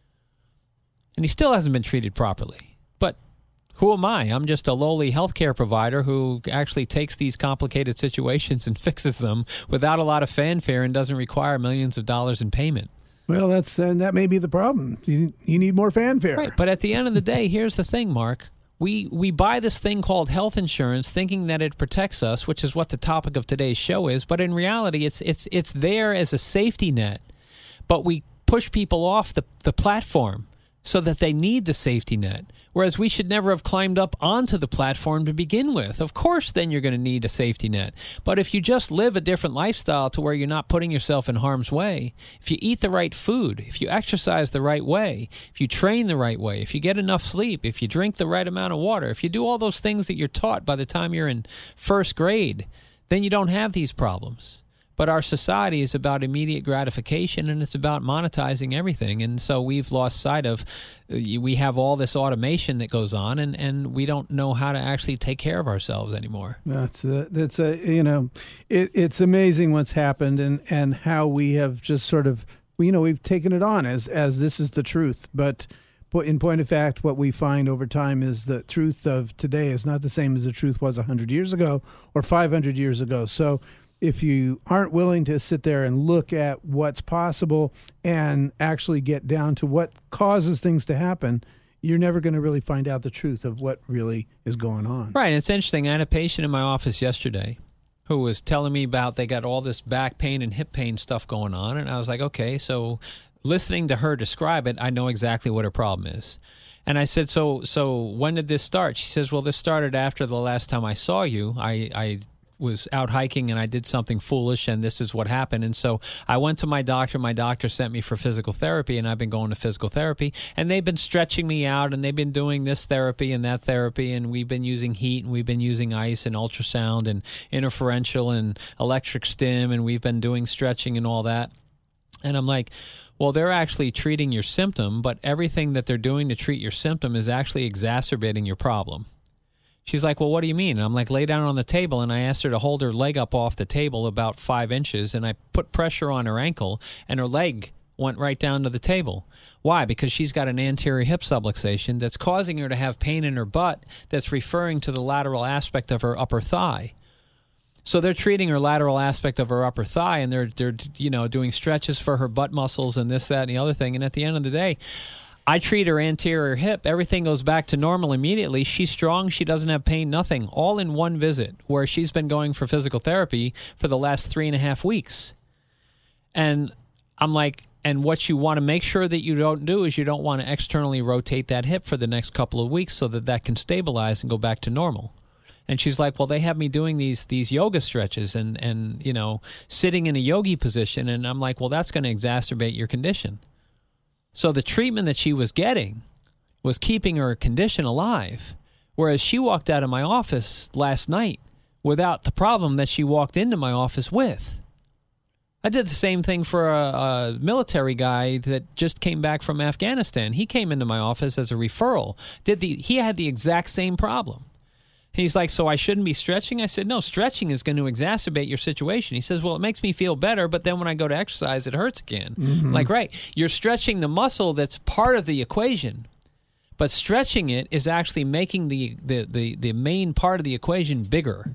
And he still hasn't been treated properly. But who am I? I'm just a lowly healthcare provider who actually takes these complicated situations and fixes them without a lot of fanfare and doesn't require millions of dollars in payment. Well, that's uh, that may be the problem. You, you need more fanfare. Right, but at the end of the day, here's the thing, Mark. We we buy this thing called health insurance thinking that it protects us, which is what the topic of today's show is, but in reality, it's it's it's there as a safety net. But we push people off the, the platform so that they need the safety net. Whereas we should never have climbed up onto the platform to begin with. Of course, then you're going to need a safety net. But if you just live a different lifestyle to where you're not putting yourself in harm's way, if you eat the right food, if you exercise the right way, if you train the right way, if you get enough sleep, if you drink the right amount of water, if you do all those things that you're taught by the time you're in first grade, then you don't have these problems. But our society is about immediate gratification, and it's about monetizing everything. And so we've lost sight of, we have all this automation that goes on, and, and we don't know how to actually take care of ourselves anymore. That's a, that's a you know, it, it's amazing what's happened and, and how we have just sort of, you know, we've taken it on as, as this is the truth. But in point of fact, what we find over time is the truth of today is not the same as the truth was one hundred years ago or five hundred years ago. So if you aren't willing to sit there and look at what's possible and actually get down to what causes things to happen, you're never going to really find out the truth of what really is going on. Right. It's interesting. I had a patient in my office yesterday who was telling me about they got all this back pain and hip pain stuff going on. And I was like, okay, so listening to her describe it, I know exactly what her problem is. And I said, so so when did this start? She says, well, this started after the last time I saw you. I, I was out hiking and I did something foolish, and this is what happened. And so I went to my doctor. My doctor sent me for physical therapy, and I've been going to physical therapy, and they've been stretching me out, and they've been doing this therapy and that therapy, and we've been using heat, and we've been using ice and ultrasound and interferential and electric stim, and we've been doing stretching and all that. And I'm like, well, they're actually treating your symptom, but everything that they're doing to treat your symptom is actually exacerbating your problem. She's like, well, what do you mean? And I'm like, lay down on the table. And I asked her to hold her leg up off the table about five inches. And I put pressure on her ankle, and her leg went right down to the table. Why? Because she's got an anterior hip subluxation that's causing her to have pain in her butt that's referring to the lateral aspect of her upper thigh. So they're treating her lateral aspect of her upper thigh, and they're, they're you know, doing stretches for her butt muscles and this, that, and the other thing. And at the end of the day, I treat her anterior hip. Everything goes back to normal immediately. She's strong. She doesn't have pain, nothing. All in one visit, where she's been going for physical therapy for the last three and a half weeks. And I'm like, and what you want to make sure that you don't do is you don't want to externally rotate that hip for the next couple of weeks so that that can stabilize and go back to normal. And she's like, well, they have me doing these these yoga stretches and, and, you know, sitting in a yogi position. And I'm like, well, that's going to exacerbate your condition. So the treatment that she was getting was keeping her condition alive, whereas she walked out of my office last night without the problem that she walked into my office with. I did the same thing for a, a military guy that just came back from Afghanistan. He came into my office as a referral. Did the He had the exact same problem. He's like, so I shouldn't be stretching? I said, no, stretching is going to exacerbate your situation. He says, well, it makes me feel better, but then when I go to exercise, it hurts again. Mm-hmm. Like, right, you're stretching the muscle that's part of the equation. But stretching it is actually making the, the, the, the main part of the equation bigger.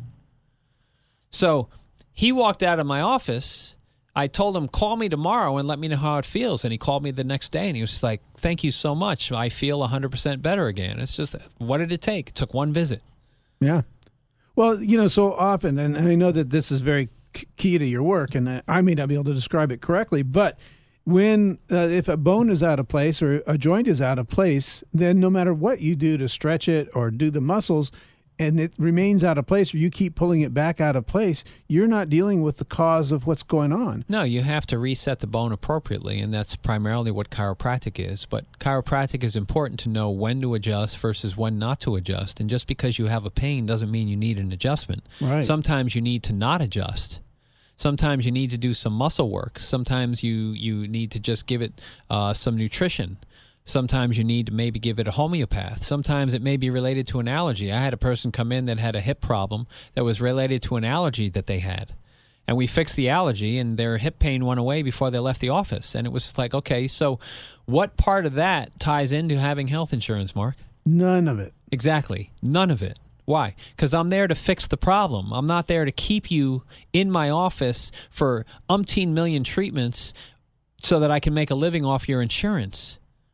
So he walked out of my office. I told him, call me tomorrow and let me know how it feels. And he called me the next day, and he was like, thank you so much. I feel one hundred percent better again. It's just, what did it take? It took one visit. Yeah. Well, you know, so often, and I know that this is very key to your work, and I may not be able to describe it correctly, but when uh, if a bone is out of place or a joint is out of place, then no matter what you do to stretch it or do the muscles, and it remains out of place, or you keep pulling it back out of place, you're not dealing with the cause of what's going on. No, you have to reset the bone appropriately, and that's primarily what chiropractic is. But chiropractic is important to know when to adjust versus when not to adjust. And just because you have a pain doesn't mean you need an adjustment. Right. Sometimes you need to not adjust. Sometimes you need to do some muscle work. Sometimes you, you need to just give it uh, some nutrition. Sometimes you need to maybe give it a homeopath. Sometimes it may be related to an allergy. I had a person come in that had a hip problem that was related to an allergy that they had. And we fixed the allergy, and their hip pain went away before they left the office. And it was like, okay, so what part of that ties into having health insurance, Mark? None of it. Exactly. None of it. Why? Because I'm there to fix the problem. I'm not there to keep you in my office for umpteen million treatments so that I can make a living off your insurance.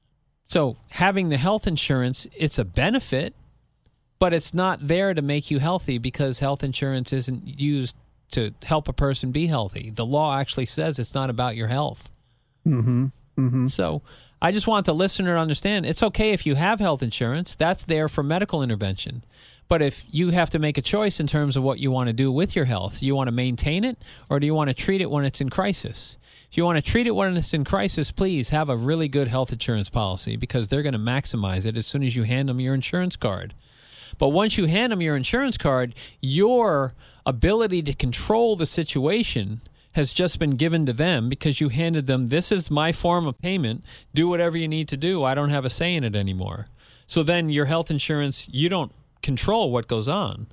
So having the health insurance, it's a benefit, but it's not there to make you healthy because health insurance isn't used to help a person be healthy. The law actually says it's not about your health. Mm-hmm. Mm-hmm. So I just want the listener to understand it's okay if you have health insurance. That's there for medical intervention. But if you have to make a choice in terms of what you want to do with your health, do you want to maintain it or do you want to treat it when it's in crisis? If you want to treat it when it's in crisis, please have a really good health insurance policy because they're going to maximize it as soon as you hand them your insurance card. But once you hand them your insurance card, your ability to control the situation has just been given to them because you handed them, this is my form of payment. Do whatever you need to do. I don't have a say in it anymore. So then your health insurance, you don't control what goes on.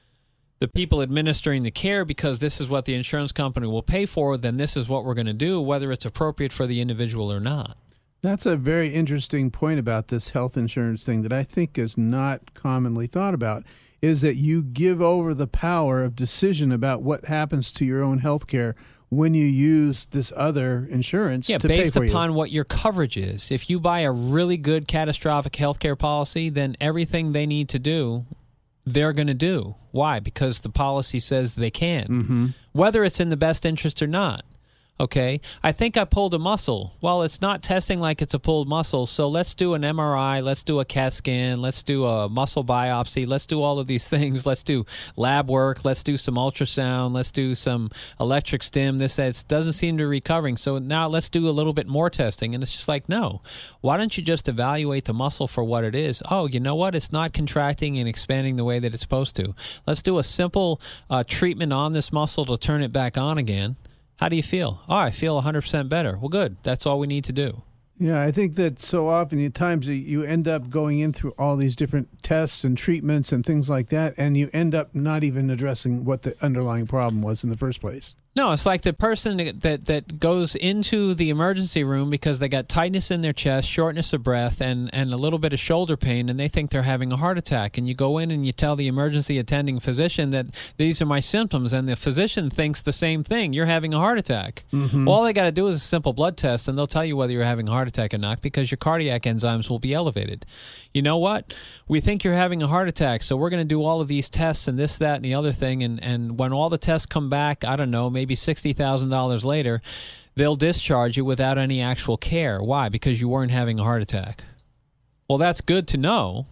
The people administering the care, because this is what the insurance company will pay for, then this is what we're going to do, whether it's appropriate for the individual or not. That's a very interesting point about this health insurance thing that I think is not commonly thought about, is that you give over the power of decision about what happens to your own health care when you use this other insurance yeah, to pay for you. based upon what your coverage is. If you buy a really good catastrophic health care policy, then everything they need to do, they're going to do. Why? Because the policy says they can, mm-hmm. whether it's in the best interest or not. Okay, I think I pulled a muscle. Well, it's not testing like it's a pulled muscle, so let's do an M R I, let's do a CAT scan, let's do a muscle biopsy, let's do all of these things. Let's do lab work, let's do some ultrasound, let's do some electric stim. This it doesn't seem to be recovering, so now let's do a little bit more testing. And it's just like, no, why don't you just evaluate the muscle for what it is? Oh, you know what? It's not contracting and expanding the way that it's supposed to. Let's do a simple uh, treatment on this muscle to turn it back on again. How do you feel? Oh, I feel one hundred percent better. Well, good. That's all we need to do. Yeah, I think that so often at times you end up going in through all these different tests and treatments and things like that, and you end up not even addressing what the underlying problem was in the first place. No, it's like the person that, that goes into the emergency room because they got tightness in their chest, shortness of breath, and, and a little bit of shoulder pain, and they think they're having a heart attack. And you go in and you tell the emergency attending physician that these are my symptoms, and the physician thinks the same thing. You're having a heart attack. Mm-hmm. All they got to do is a simple blood test, and they'll tell you whether you're having a heart attack or not because your cardiac enzymes will be elevated. You know what? We think you're having a heart attack, so we're going to do all of these tests and this, that, and the other thing, and, and when all the tests come back, I don't know, maybe maybe sixty thousand dollars later, they'll discharge you without any actual care. Why? Because you weren't having a heart attack. Well, that's good to know.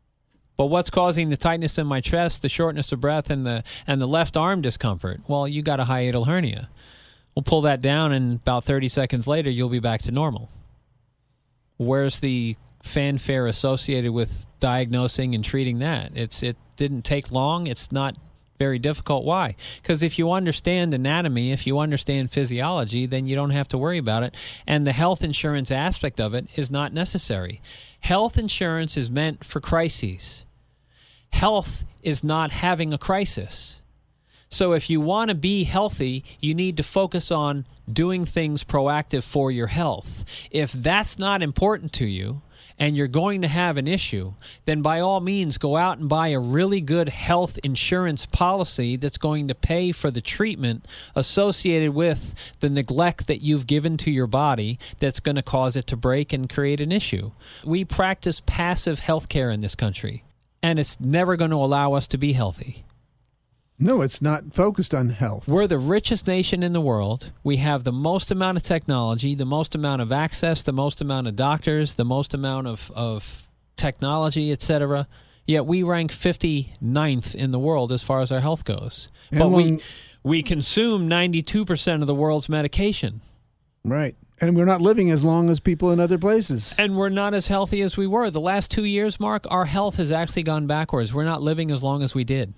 But what's causing the tightness in my chest, the shortness of breath, and the and the left arm discomfort? Well, you got a hiatal hernia. We'll pull that down, and about thirty seconds later, you'll be back to normal. Where's the fanfare associated with diagnosing and treating that? It's it didn't take long. It's not very difficult. Why? Because if you understand anatomy, if you understand physiology, then you don't have to worry about it. And the health insurance aspect of it is not necessary. Health insurance is meant for crises. Health is not having a crisis. So if you want to be healthy, you need to focus on doing things proactive for your health. If that's not important to you, and you're going to have an issue, then by all means go out and buy a really good health insurance policy that's going to pay for the treatment associated with the neglect that you've given to your body that's going to cause it to break and create an issue. We practice passive health care in this country, and it's never going to allow us to be healthy. No, it's not focused on health. We're the richest nation in the world. We have the most amount of technology, the most amount of access, the most amount of doctors, the most amount of, of technology, et cetera. Yet we rank fifty-ninth in the world as far as our health goes. And but long, we we consume ninety-two percent of the world's medication. Right. And we're not living as long as people in other places. And we're not as healthy as we were. The last two years, Mark, our health has actually gone backwards. We're not living as long as we did.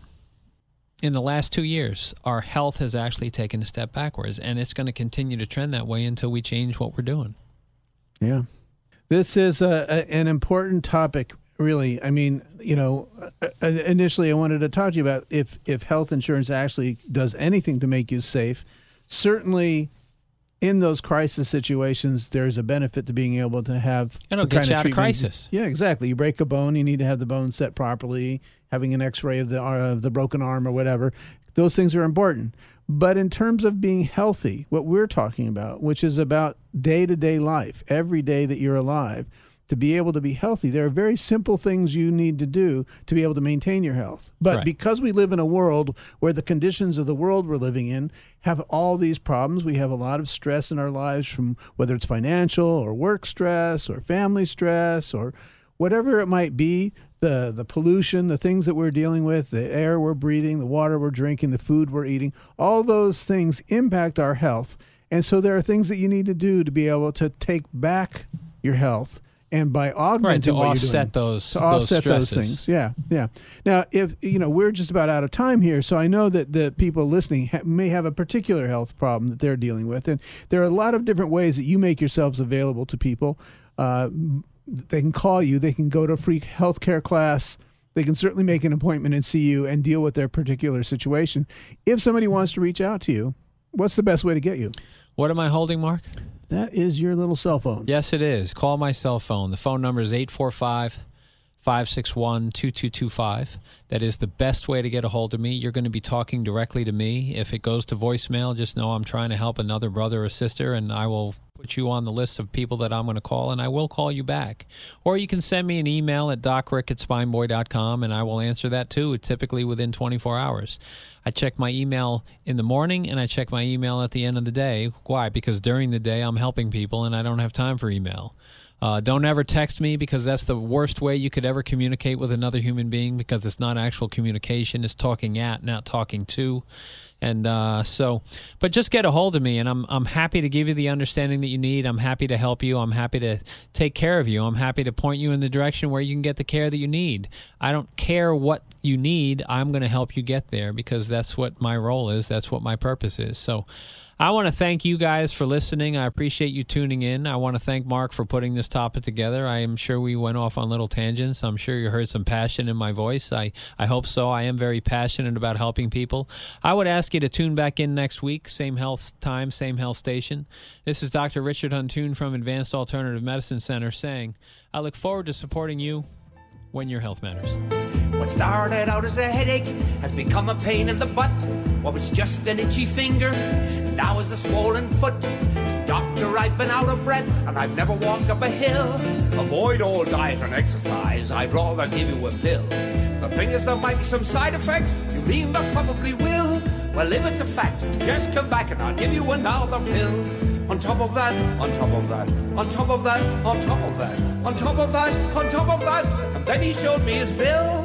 In the last two years, our health has actually taken a step backwards, and it's going to continue to trend that way until we change what we're doing. Yeah. This is a, a, an important topic, really. I mean, you know, initially I wanted to talk to you about if, if health insurance actually does anything to make you safe. Certainly, in those crisis situations, there's a benefit to being able to have It'll the get kind you of out of treatment. crisis. Yeah, exactly. You break a bone, you need to have the bone set properly, having an x-ray of the, uh, of the broken arm or whatever. Those things are important. But in terms of being healthy, what we're talking about, which is about day-to-day life, every day that you're alive, to be able to be healthy, there are very simple things you need to do to be able to maintain your health. But right. because we live in a world where the conditions of the world we're living in have all these problems, we have a lot of stress in our lives, from whether it's financial or work stress or family stress or whatever it might be, the, the pollution, the things that we're dealing with, the air we're breathing, the water we're drinking, the food we're eating, all those things impact our health. And so there are things that you need to do to be able to take back your health. And by augmenting right, to what offset you're doing, those to those offset stresses. those things, yeah, yeah. Now, if you know, we're just about out of time here, so I know that the people listening ha- may have a particular health problem that they're dealing with, and there are a lot of different ways that you make yourselves available to people. Uh, they can call you, they can go to a free healthcare class, they can certainly make an appointment and see you and deal with their particular situation. If somebody wants to reach out to you, what's the best way to get you? What am I holding, Mark? That is your little cell phone. Yes, it is. Call my cell phone. The phone number is eight four five, five six one, two two two five. That is the best way to get a hold of me. You're going to be talking directly to me. If it goes to voicemail, just know I'm trying to help another brother or sister, and I will put you on the list of people that I'm going to call, and I will call you back. Or you can send me an email at docrick at spineboy dot com, and I will answer that too, typically within twenty-four hours. I check my email in the morning, and I check my email at the end of the day. Why? Because during the day, I'm helping people, and I don't have time for email. Uh, don't ever text me, because that's the worst way you could ever communicate with another human being, because it's not actual communication. It's talking at, not talking to. And uh, so, but just get a hold of me, and I'm I'm happy to give you the understanding that you need. I'm happy to help you. I'm happy to take care of you. I'm happy to point you in the direction where you can get the care that you need. I don't care what you need. I'm going to help you get there, because that's what my role is. That's what my purpose is. So I want to thank you guys for listening. I appreciate you tuning in. I want to thank Mark for putting this topic together. I am sure we went off on little tangents. I'm sure you heard some passion in my voice. I, I hope so. I am very passionate about helping people. I would ask you to tune back in next week. Same health time, same health station. This is Doctor Richard Huntoon from Advanced Alternative Medicine Center saying, I look forward to supporting you when your health matters. What started out as a headache has become a pain in the butt. What was just an itchy finger now is a swollen foot. Doctor, I've been out of breath and I've never walked up a hill. Avoid all diet and exercise, I'd rather give you a pill. The thing is, there might be some side effects. You mean there probably will? Well, if it's a fact, just come back and I'll give you another pill. On top of that, on top of that, on top of that, on top of that, on top of that, on top of that. And then he showed me his bill.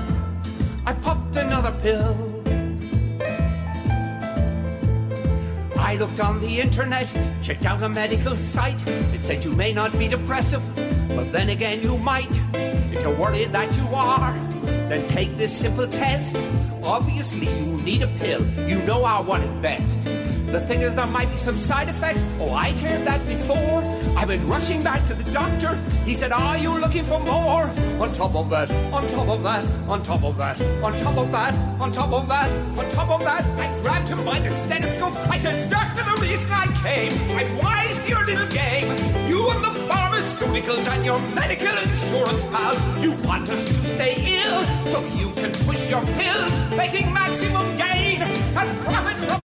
I popped another pill. I looked on the internet, checked out a medical site. It said you may not be depressive, but then again you might. If you're worried that you are, then take this simple test. Obviously you need a pill, you know our one is best. The thing is, there might be some side effects. Oh, I'd heard that before. I went rushing back to the doctor. He said, are you looking for more? On top of that, on top of that, on top of that, on top of that, on top of that, on top of that. I grabbed him by the stethoscope. I said, doctor, the reason I came, I'm wise to your little game. You and the pharmaceutical pharmaceuticals and your medical insurance pals. You want us to stay ill so you can push your pills, making maximum gain and profit from